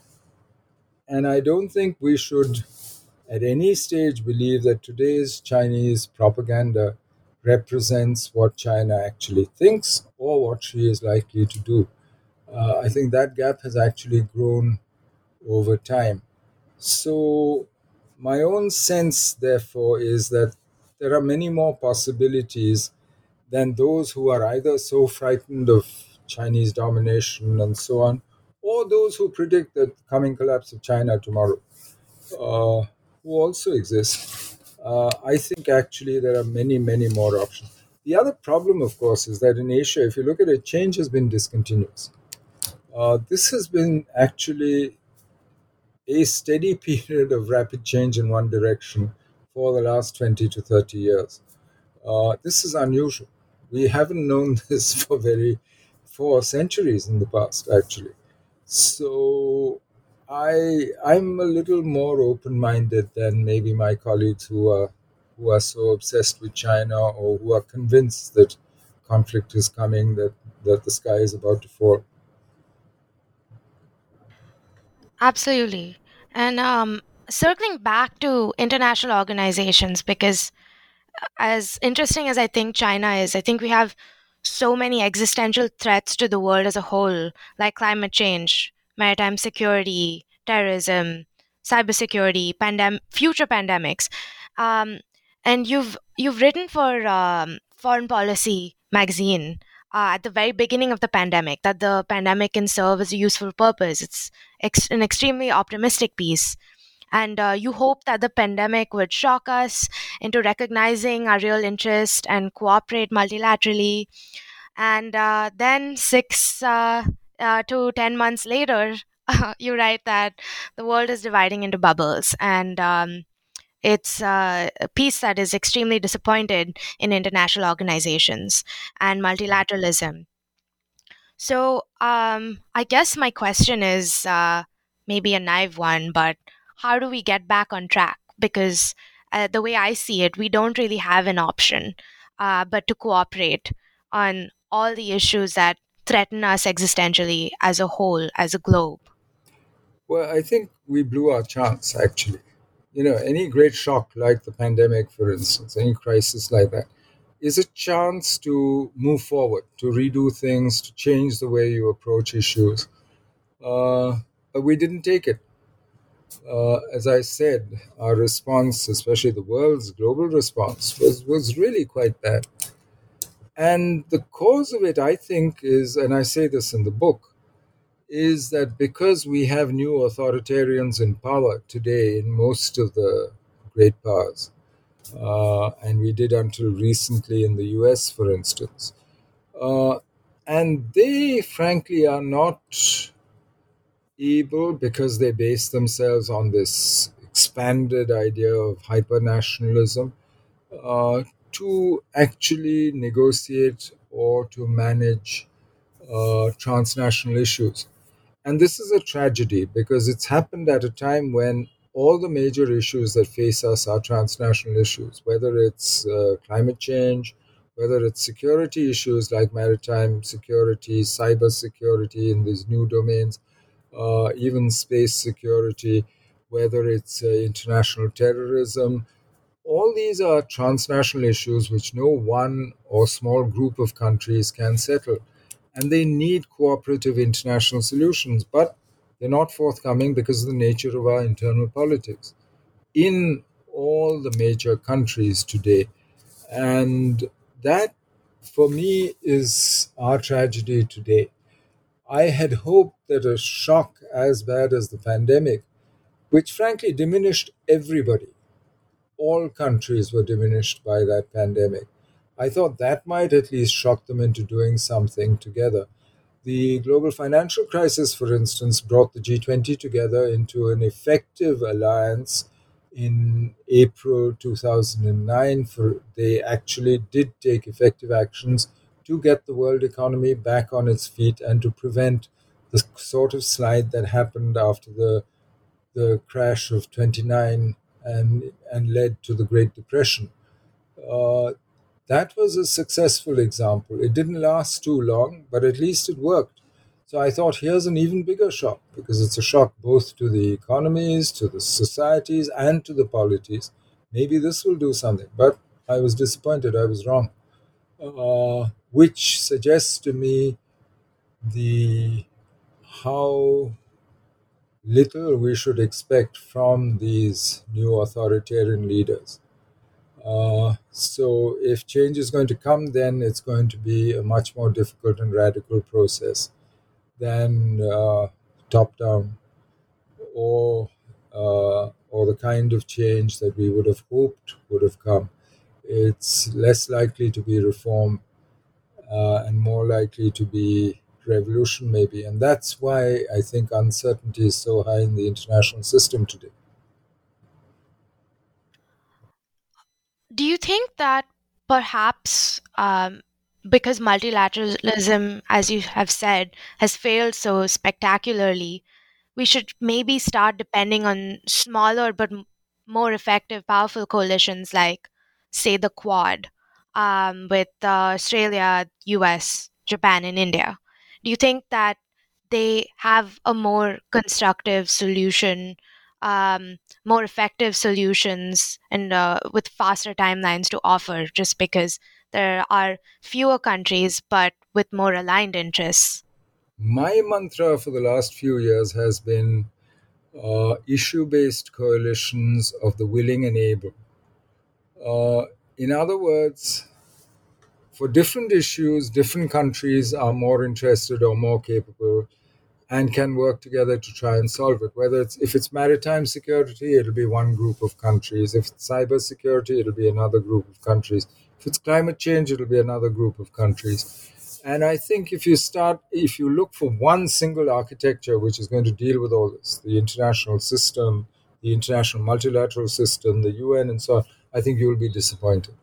And I don't think we should, at any stage, believe that today's Chinese propaganda represents what China actually thinks or what she is likely to do. Uh, I think that gap has actually grown over time. So, my own sense, therefore, is that there are many more possibilities than those who are either so frightened of Chinese domination and so on, or those who predict the coming collapse of China tomorrow, uh, who also exist. Uh, I think actually there are many, many more options. The other problem, of course, is that in Asia, if you look at it, change has been discontinuous. Uh, this has been actually a steady period of rapid change in one direction for the last twenty to thirty years. Uh, this is unusual. We haven't known this for very for centuries in the past, actually. So I I'm a little more open-minded than maybe my colleagues who are who are so obsessed with China, or who are convinced that conflict is coming, that that the sky is about to fall. Absolutely. And um, circling back to international organizations, because as interesting as I think China is, I think we have so many existential threats to the world as a whole, like climate change, maritime security, terrorism, cybersecurity, pandem- future pandemics. Um, and you've you've written for um, Foreign Policy magazine uh, at the very beginning of the pandemic that the pandemic can serve as a useful purpose. It's ex- an extremely optimistic piece, and uh, you hope that the pandemic would shock us into recognizing our real interest and cooperate multilaterally. And uh, then, six uh, uh, to ten months later, you write that the world is dividing into bubbles. And um, it's uh, a piece that is extremely disappointed in international organizations and multilateralism. So, um, I guess my question is uh, maybe a naive one, but how do we get back on track? Because uh, the way I see it, we don't really have an option uh, but to cooperate on all the issues that threaten us existentially as a whole, as a globe. Well, I think we blew our chance, actually. You know, any great shock like the pandemic, for instance, any crisis like that, is a chance to move forward, to redo things, to change the way you approach issues. Uh, but we didn't take it. Uh, as I said, our response, especially the world's global response, was, was really quite bad. And the cause of it, I think, is, and I say this in the book, is that because we have new authoritarians in power today in most of the great powers, uh, and we did until recently in the U S, for instance, uh, and they, frankly, are not able, because they base themselves on this expanded idea of hyper-nationalism, uh, to actually negotiate or to manage uh, transnational issues. And this is a tragedy because it's happened at a time when all the major issues that face us are transnational issues, whether it's uh, climate change, whether it's security issues like maritime security, cyber security in these new domains, uh, even space security, whether it's uh, international terrorism. All these are transnational issues which no one or small group of countries can settle. And they need cooperative international solutions, but they're not forthcoming because of the nature of our internal politics in all the major countries today. And that, for me, is our tragedy today. I had hoped that a shock as bad as the pandemic, which frankly diminished everybody, all countries were diminished by that pandemic. I thought that might at least shock them into doing something together. The global financial crisis, for instance, brought the G twenty together into an effective alliance in April two thousand nine. For, they actually did take effective actions to get the world economy back on its feet and to prevent the sort of slide that happened after the the crash of 'twenty-nine and and led to the Great Depression. Uh, that was a successful example. It didn't last too long, but at least it worked. So I thought, here's an even bigger shock because it's a shock both to the economies, to the societies, and to the polities. Maybe this will do something, but I was disappointed. I was wrong, uh, which suggests to me the how little we should expect from these new authoritarian leaders. Uh, so, if change is going to come, then it's going to be a much more difficult and radical process than uh, top down, or uh, or the kind of change that we would have hoped would have come it's less likely to be reform uh, and more likely to be revolution, maybe. And that's why I think uncertainty is so high in the international system today. Do you think that perhaps um, because multilateralism, as you have said, has failed so spectacularly, we should maybe start depending on smaller but m- more effective, powerful coalitions like, say, the Quad, um, with uh, Australia, U S, Japan, and India? Do you think that they have a more constructive solution, um, more effective solutions, and uh, with faster timelines to offer just because there are fewer countries but with more aligned interests? My mantra for the last few years has been uh, issue based coalitions of the willing and able. Uh, in other words, for different issues, different countries are more interested or more capable and can work together to try and solve it. Whether it's if it's maritime security, it'll be one group of countries. If it's cyber security, it'll be another group of countries. If it's climate change, it'll be another group of countries. And I think if you start, if you look for one single architecture which is going to deal with all this, the international system, the international multilateral system, the U N, and so on, I think you'll be disappointed.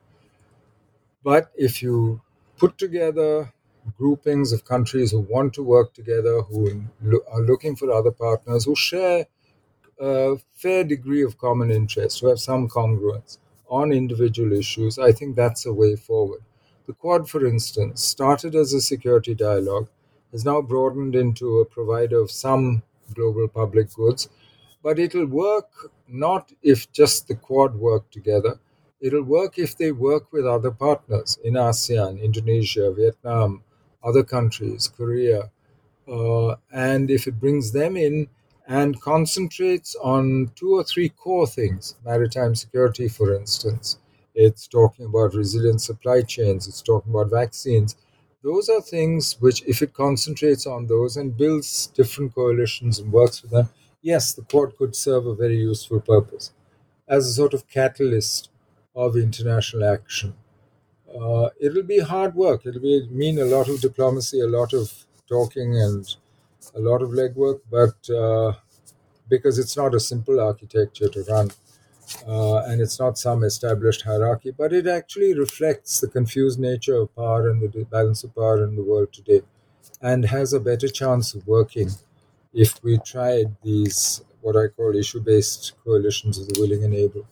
But if you put together groupings of countries who want to work together, who lo- are looking for other partners, who share a fair degree of common interest, who have some congruence on individual issues, I think that's a way forward. The Quad, for instance, started as a security dialogue, has now broadened into a provider of some global public goods, but it'll work not if just the Quad work together. It'll work if they work with other partners in ASEAN, Indonesia, Vietnam, other countries, Korea, uh, and if it brings them in and concentrates on two or three core things, maritime security, for instance, it's talking about resilient supply chains, it's talking about vaccines. Those are things which, if it concentrates on those and builds different coalitions and works with them, yes, the Quad could serve a very useful purpose as a sort of catalyst of international action. Uh, it'll be hard work. It'll be mean a lot of diplomacy, a lot of talking, and a lot of legwork. But uh, because it's not a simple architecture to run, uh, and it's not some established hierarchy, but it actually reflects the confused nature of power and the balance of power in the world today, and has a better chance of working if we tried these what I call issue-based coalitions of the willing and able.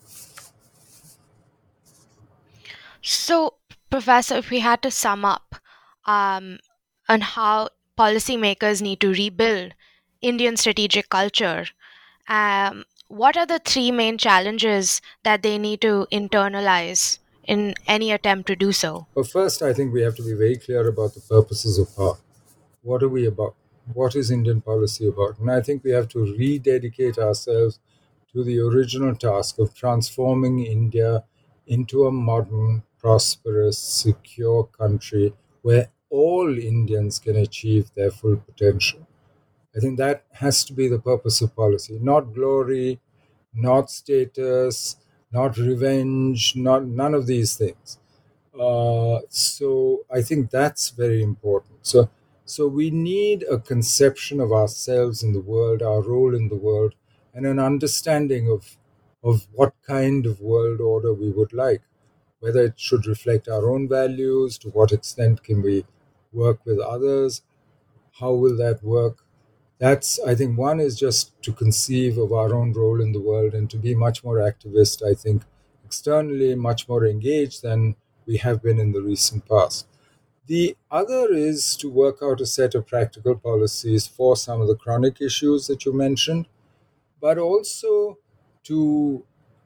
So, Professor, if we had to sum up um, on how policymakers need to rebuild Indian strategic culture, um, what are the three main challenges that they need to internalize in any attempt to do so? But first, I think we have to be very clear about the purposes of power. What are we about? What is Indian policy about? And I think we have to rededicate ourselves to the original task of transforming India into a modern, prosperous, secure country where all Indians can achieve their full potential. I think that has to be the purpose of policy, not glory, not status, not revenge, not none of these things. Uh, so I think that's very important. So, so we need a conception of ourselves in the world, our role in the world, and an understanding of of what kind of world order we would like. Whether it should reflect our own values, to what extent can we work with others, how will that work? That's, I think, one is just to conceive of our own role in the world and to be much more activist, I think, externally, much more engaged than we have been in the recent past. The other is to work out a set of practical policies for some of the chronic issues that you mentioned, but also to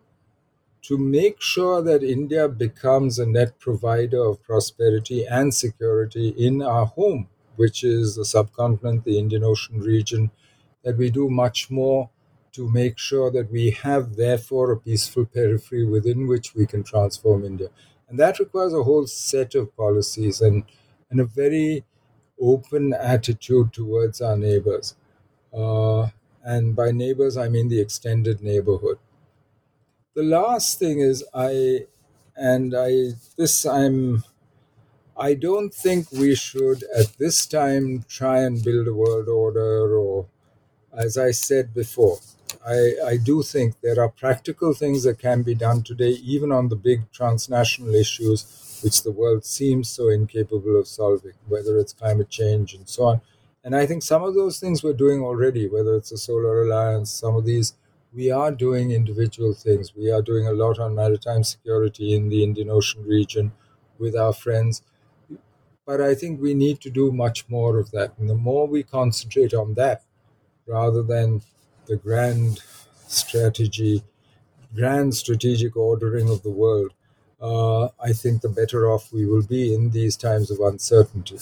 to make sure that India becomes a net provider of prosperity and security in our home, which is the subcontinent, the Indian Ocean region, that we do much more to make sure that we have, therefore, a peaceful periphery within which we can transform India. And that requires a whole set of policies and, and a very open attitude towards our neighbors. Uh, and by neighbors, I mean the extended neighborhood. The last thing is I and I this I'm I don't think we should at this time try and build a world order, or as I said before, I, I do think there are practical things that can be done today, even on the big transnational issues, which the world seems so incapable of solving, whether it's climate change and so on. And I think some of those things we're doing already, whether it's the Solar Alliance, some of these, we are doing individual things. We are doing a lot on maritime security in the Indian Ocean region with our friends. But I think we need to do much more of that. And the more we concentrate on that, rather than the grand strategy, grand strategic ordering of the world, uh, I think the better off we will be in these times of uncertainty.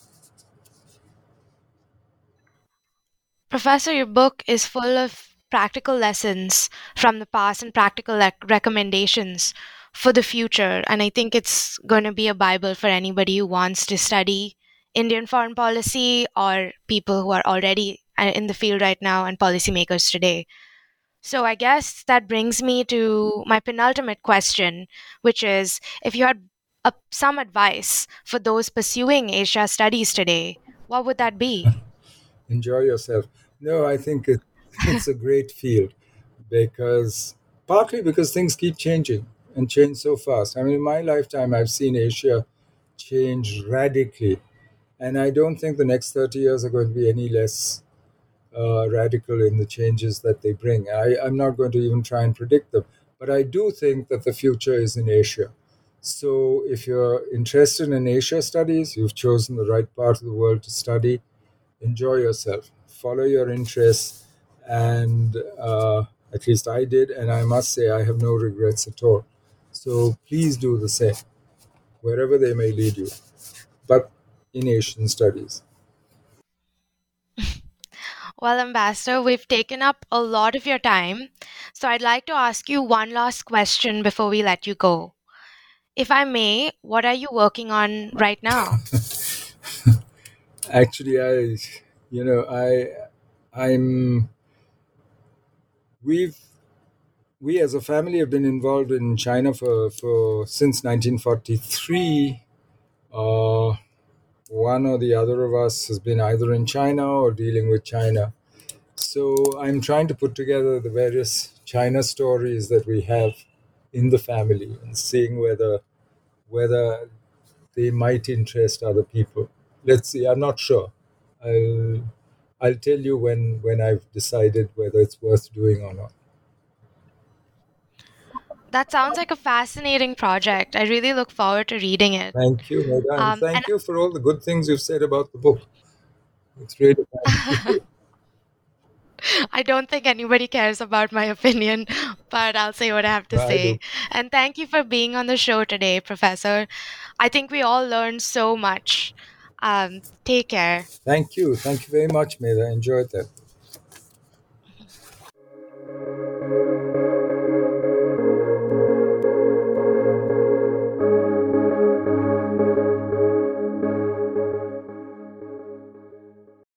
Professor, your book is full of practical lessons from the past and practical rec- recommendations for the future. And I think it's going to be a Bible for anybody who wants to study Indian foreign policy or people who are already uh, in the field right now and policymakers today. So I guess that brings me to my penultimate question, which is if you had a, some advice for those pursuing Asia studies today, what would that be? Enjoy yourself. No, I think it, it's a great field because partly because things keep changing and change so fast. I mean, in my lifetime, I've seen Asia change radically. And I don't think the next thirty years are going to be any less uh, radical in the changes that they bring. I, I'm not going to even try and predict them. But I do think that the future is in Asia. So if you're interested in Asia studies, you've chosen the right part of the world to study. Enjoy yourself, follow your interests, and uh, at least I did, and I must say I have no regrets at all. So please do the same, wherever they may lead you, but in Asian studies. Well, Ambassador, we've taken up a lot of your time, so I'd like to ask you one last question before we let you go. If I may, what are you working on right now? Actually, I, you know, I, I'm, we've, we as a family have been involved in China for, for since nineteen forty-three. Uh, one or the other of us has been either in China or dealing with China. So I'm trying to put together the various China stories that we have in the family and seeing whether whether they might interest other people. Let's see. I'm not sure. I'll I'll tell you when when I've decided whether it's worth doing or not. That sounds like a fascinating project. I really look forward to reading it. Thank you, Meda, and Um, and thank you for all the good things you've said about the book. It's really kind. I don't think anybody cares about my opinion, but I'll say what I have to I say. do. And thank you for being on the show today, Professor. I think we all learned so much. Um, take care. Thank you. Thank you very much, Meda. Enjoyed that.